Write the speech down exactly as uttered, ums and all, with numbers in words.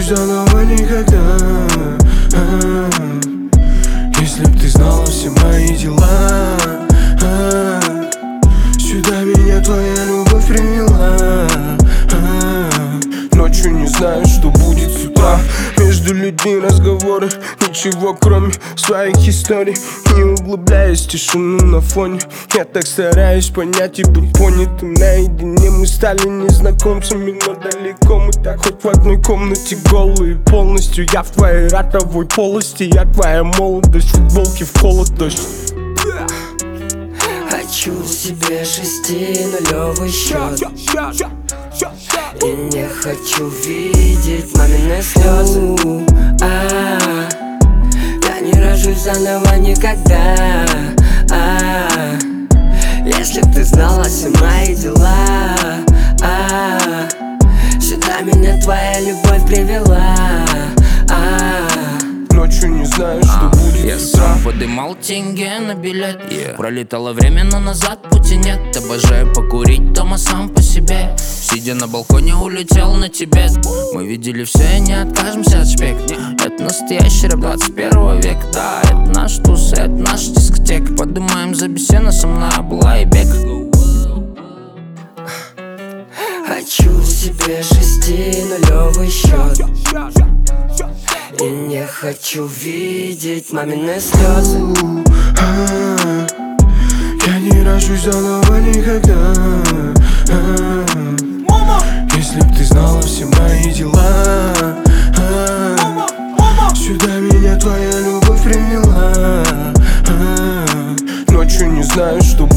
заново никогда. Если б ты знала все мои дела, сюда меня твоя любовь привела. Ночью не знаю, что будет с утра. Между людьми разговоры, ничего кроме своих историй. Не углубляясь в тишину на фоне, я так стараюсь понять и быть понятым. Наедине мы стали незнакомцами, но далеко мы так хоть в одной комнате голые полностью. Я в твоей ротовой полости, я твоя молодость, футболки в холод, дождь. Хочу себе шестинулевый счет и не хочу видеть мамины слезы. А-а-а. Я не рожусь заново никогда. А-а-а. Если б ты знала все мои дела, а-а-а. Сюда меня твоя любовь привела. А-а-а. Ночью не знаю, что а, будет я с утра. сам подымал тенге на билет, yeah. Пролетало время, но назад пути нет. Обожаю покурить дома сам по себе. Сидя на балконе, улетел на Тибет. Мы видели все и не откажемся от шпек. Это настоящий рэп двадцать первого века. Да, это наш туз, это наш дискотека. Подумаем за бесеносом на Абла и Бек. Хочу себе шестинулевый счет и не хочу видеть мамины слезы. Я не рожусь заново никогда. Если б ты знала все мои дела, сюда меня твоя любовь привела. Ночью не знаю, что